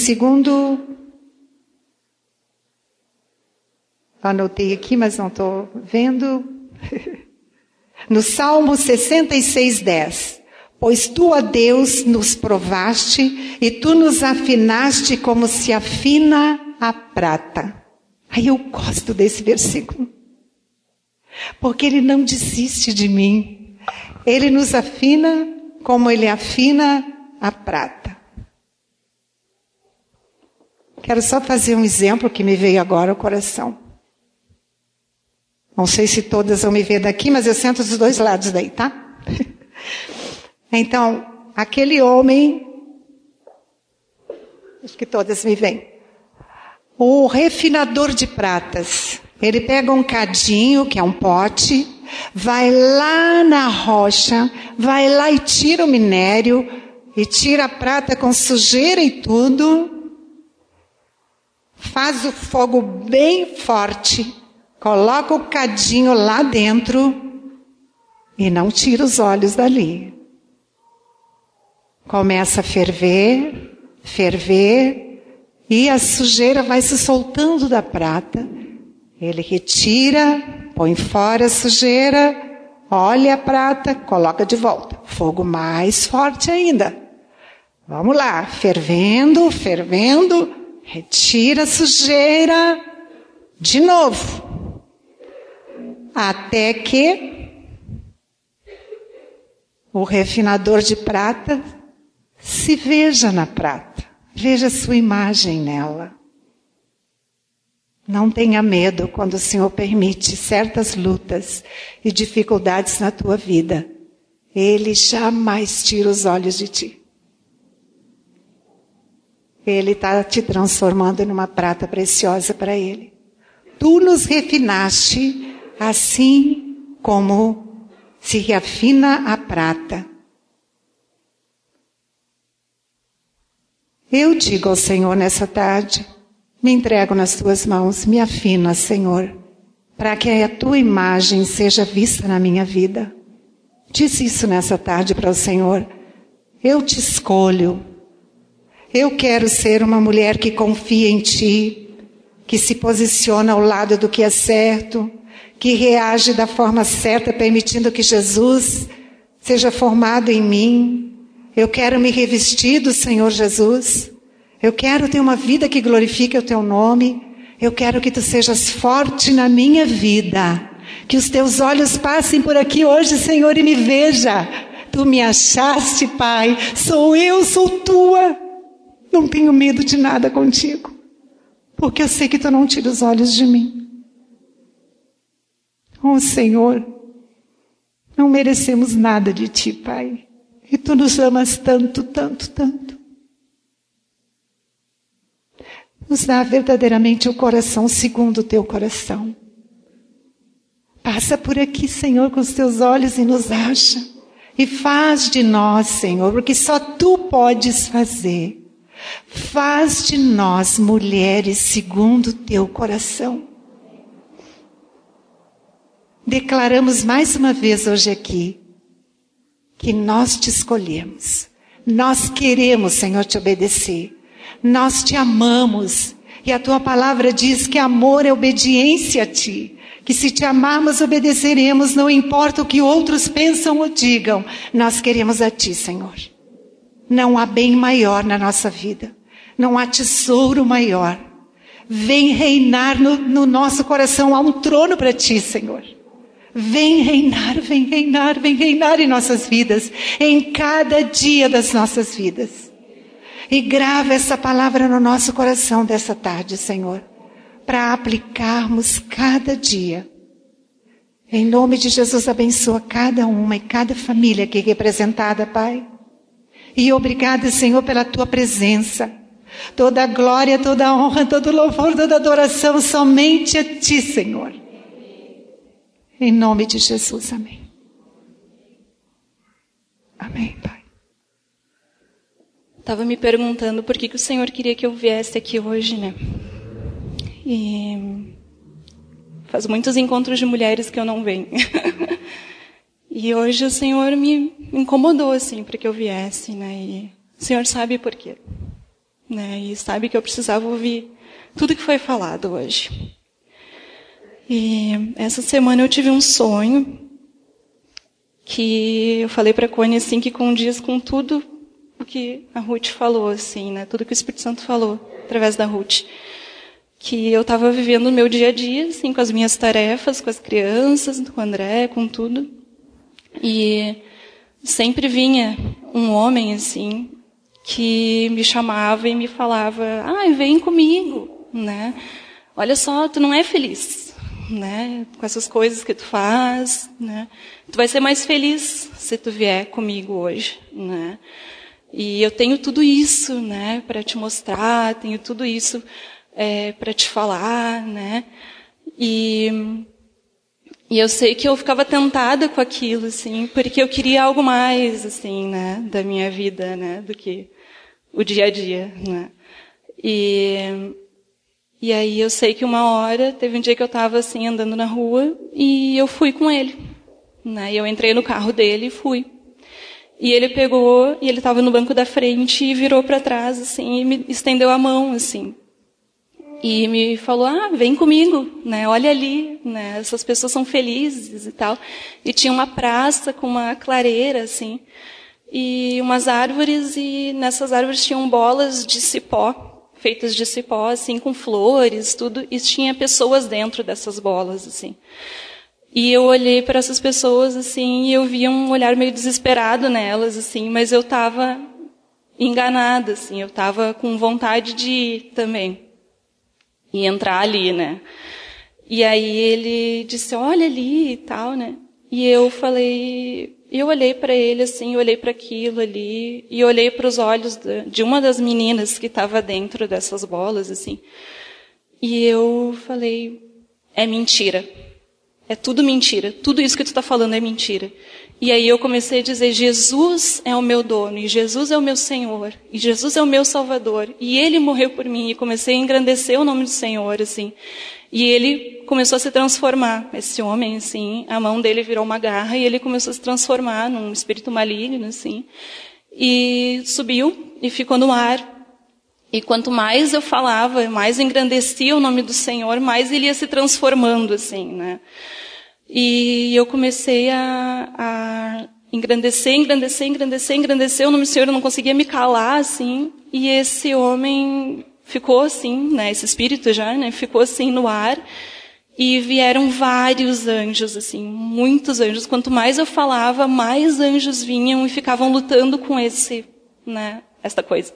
anotei aqui, mas não estou vendo, no Salmo 66:10, pois tu, ó Deus, nos provaste e tu nos afinaste como se afina a prata. Aí eu gosto desse versículo. Porque Ele não desiste de mim. Ele nos afina como Ele afina a prata. Quero só fazer um exemplo que me veio agora ao coração. Não sei se todas vão me ver daqui, mas eu sento dos dois lados daí, tá? Então, aquele homem, acho que todas me veem, o refinador de pratas. Ele pega um cadinho, que é um pote, vai lá na rocha, vai lá e tira o minério, e tira a prata com sujeira e tudo, faz o fogo bem forte, coloca o cadinho lá dentro e não tira os olhos dali. Começa a ferver, e a sujeira vai se soltando da prata. Ele retira, põe fora a sujeira, olha a prata, coloca de volta. Fogo mais forte ainda. Vamos lá, fervendo, retira a sujeira, de novo. Até que o refinador de prata se veja na prata. Veja a sua imagem nela. Não tenha medo quando o Senhor permite certas lutas e dificuldades na tua vida. Ele jamais tira os olhos de ti. Ele está te transformando numa prata preciosa para Ele. Tu nos refinaste assim como se reafina a prata. Eu digo ao Senhor nessa tarde, me entrego nas tuas mãos, me afina, Senhor, para que a tua imagem seja vista na minha vida. Diz isso nessa tarde para o Senhor. Eu te escolho. Eu quero ser uma mulher que confia em ti, que se posiciona ao lado do que é certo, que reage da forma certa, permitindo que Jesus seja formado em mim. Eu quero me revestir do Senhor Jesus. Eu quero ter uma vida que glorifique o teu nome. Eu quero que tu sejas forte na minha vida. Que os teus olhos passem por aqui hoje, Senhor, e me veja. Tu me achaste, Pai. Sou eu, sou tua. Não tenho medo de nada contigo. Porque eu sei que tu não tira os olhos de mim. Oh, Senhor, não merecemos nada de ti, Pai. E tu nos amas tanto, tanto, tanto. Nos dá verdadeiramente o coração segundo o teu coração. Passa por aqui, Senhor, com os teus olhos e nos acha. E faz de nós, Senhor, porque só Tu podes fazer. Faz de nós mulheres segundo o Teu coração. Declaramos mais uma vez hoje aqui que nós Te escolhemos. Nós queremos, Senhor, Te obedecer. Nós Te amamos. E a Tua palavra diz que amor é obediência a Ti. Que se Te amarmos, obedeceremos, não importa o que outros pensam ou digam. Nós queremos a Ti, Senhor. Não há bem maior na nossa vida. Não há tesouro maior. Vem reinar no nosso coração. Há um trono para Ti, Senhor. Vem reinar, vem reinar, vem reinar em nossas vidas. Em cada dia das nossas vidas. E grava essa palavra no nosso coração dessa tarde, Senhor. Para aplicarmos cada dia. Em nome de Jesus, abençoa cada uma e cada família aqui representada, Pai. E obrigada, Senhor, pela Tua presença. Toda a glória, toda a honra, todo o louvor, toda a adoração somente a Ti, Senhor. Em nome de Jesus, amém. Amém, Pai. Estava me perguntando por que o Senhor queria que eu viesse aqui hoje, né? E faz muitos encontros de mulheres que eu não venho. E hoje o Senhor me incomodou, assim, para que eu viesse, né? E o Senhor sabe por quê, né? E sabe que eu precisava ouvir tudo que foi falado hoje. E essa semana eu tive um sonho que eu falei para a Cone, assim, que condiz com tudo o que a Ruth falou, assim, né? Tudo que o Espírito Santo falou através da Ruth. Que eu estava vivendo o meu dia a dia, assim, com as minhas tarefas, com as crianças, com o André, com tudo. E sempre vinha um homem, assim, que me chamava e me falava, vem comigo, né? Olha só, tu não é feliz, né? Com essas coisas que tu faz, né? Tu vai ser mais feliz se tu vier comigo hoje, né? E eu tenho tudo isso, né? Para te mostrar, tenho tudo isso para te falar, né? E eu sei que eu ficava tentada com aquilo, assim, porque eu queria algo mais, assim, né, da minha vida, né, do que o dia a dia, né? E aí eu sei que uma hora, teve um dia que eu estava, assim, andando na rua e eu fui com ele, né? E eu entrei no carro dele e fui. E ele pegou, e ele estava no banco da frente e virou para trás, assim, e me estendeu a mão, assim. E me falou, vem comigo, né? Olha ali, né? Essas pessoas são felizes e tal. E tinha uma praça com uma clareira, assim, e umas árvores, e nessas árvores tinham bolas de cipó, feitas de cipó, assim, com flores, tudo, e tinha pessoas dentro dessas bolas, assim. E eu olhei para essas pessoas, assim, e eu via um olhar meio desesperado nelas, assim, mas eu estava enganada, assim, eu estava com vontade de ir também. E entrar ali, né? E aí ele disse, olha ali e tal, né? E eu falei, eu olhei para ele assim, eu olhei para aquilo ali, e olhei para os olhos de uma das meninas que estava dentro dessas bolas, assim. E eu falei, é mentira. É tudo mentira. Tudo isso que tu está falando é mentira. E aí eu comecei a dizer, Jesus é o meu dono, e Jesus é o meu Senhor, e Jesus é o meu Salvador, e Ele morreu por mim, e comecei a engrandecer o nome do Senhor, assim. E ele começou a se transformar, esse homem, assim, a mão dele virou uma garra, e ele começou a se transformar num espírito maligno, assim, e subiu, e ficou no ar. E quanto mais eu falava, mais engrandecia o nome do Senhor, mais ele ia se transformando, assim, né? E eu comecei a engrandecer o nome do Senhor, eu não conseguia me calar, assim, e esse homem ficou assim, né, esse espírito já, né, ficou assim no ar, e vieram vários anjos, assim, muitos anjos. Quanto mais eu falava, mais anjos vinham e ficavam lutando com esta coisa.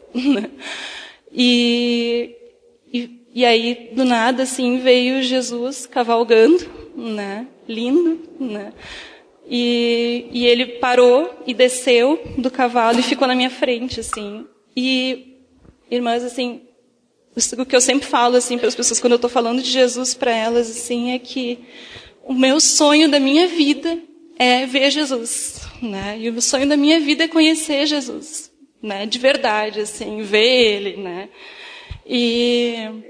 E aí, do nada, assim, veio Jesus cavalgando, né, lindo, né, e ele parou e desceu do cavalo e ficou na minha frente, assim. E, irmãs, assim, o que eu sempre falo, assim, para as pessoas, quando eu estou falando de Jesus para elas, assim, é que o meu sonho da minha vida é ver Jesus, né? E o sonho da minha vida é conhecer Jesus, né? De verdade, assim, ver Ele, né? E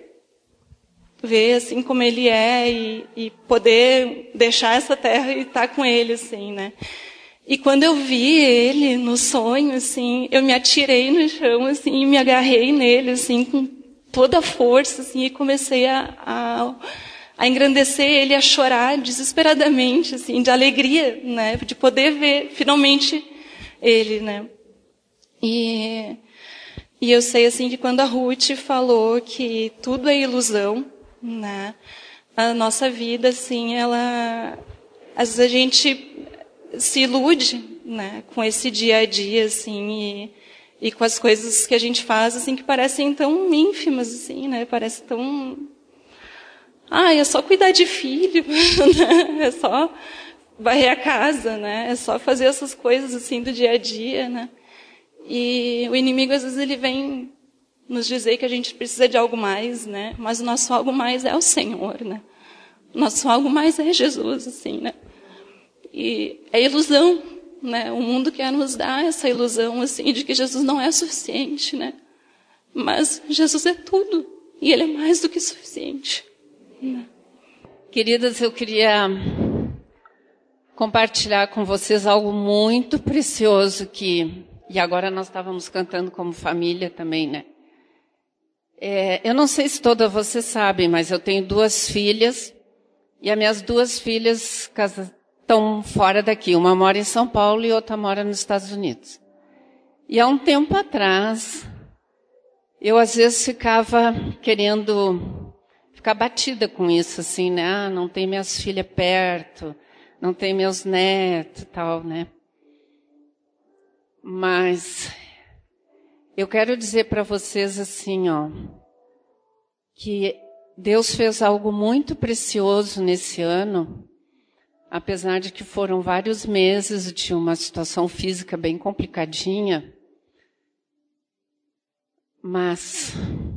ver, assim, como Ele é e poder deixar essa terra e estar com Ele, assim, né? E quando eu vi Ele no sonho, assim, eu me atirei no chão, assim, e me agarrei nele, assim, com toda a força, assim, e comecei a engrandecer Ele, a chorar desesperadamente, assim, de alegria, né? De poder ver, finalmente, Ele, né? E eu sei, assim, que quando a Ruth falou que tudo é ilusão, né? A nossa vida, assim, ela... Às vezes a gente se ilude, né? Com esse dia a dia, assim, e com as coisas que a gente faz, assim, que parecem tão ínfimas, assim, né? Parece tão... é só cuidar de filho, né? É só varrer a casa, né? É só fazer essas coisas, assim, do dia a dia, né? E o inimigo, às vezes, ele vem nos dizer que a gente precisa de algo mais, né? Mas o nosso algo mais é o Senhor, né? O nosso algo mais é Jesus, assim, né? E é ilusão, né? O mundo quer nos dar essa ilusão, assim, de que Jesus não é suficiente, né? Mas Jesus é tudo. E Ele é mais do que suficiente. Queridas, eu queria compartilhar com vocês algo muito precioso e agora nós estávamos cantando como família também, né? Eu não sei se todas vocês sabem, mas eu tenho 2 filhas e as minhas 2 filhas estão fora daqui. Uma mora em São Paulo e outra mora nos Estados Unidos. E há um tempo atrás, eu às vezes ficava querendo ficar batida com isso, assim, né? Não tem minhas filhas perto, não tem meus netos e tal, né? Mas eu quero dizer para vocês assim, ó, que Deus fez algo muito precioso nesse ano, apesar de que foram vários meses de uma situação física bem complicadinha, mas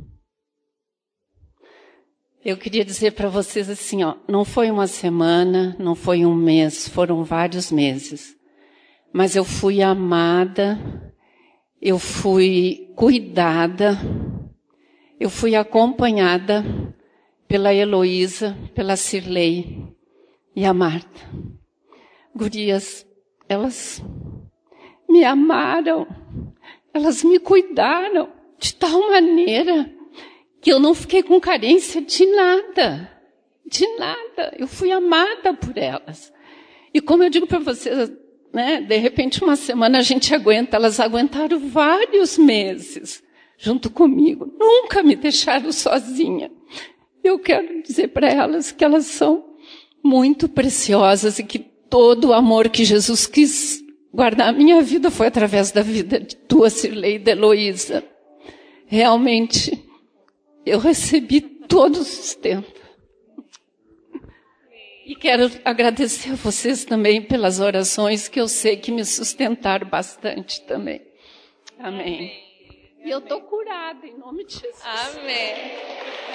eu queria dizer para vocês assim, ó, não foi uma semana, não foi um mês, foram vários meses. Mas eu fui amada, eu fui cuidada, eu fui acompanhada pela Heloísa, pela Cirlei e a Marta. Gurias, elas me amaram, elas me cuidaram de tal maneira que eu não fiquei com carência de nada, de nada. Eu fui amada por elas. E como eu digo para vocês, né, de repente uma semana a gente aguenta, elas aguentaram vários meses junto comigo, nunca me deixaram sozinha. Eu quero dizer para elas que elas são muito preciosas e que todo o amor que Jesus quis guardar a minha vida foi através da vida de tua Cirlei e de Heloísa. Realmente, eu recebi todo o sustento. E quero agradecer a vocês também pelas orações que eu sei que me sustentaram bastante também. Amém. E eu estou curada em nome de Jesus. Amém.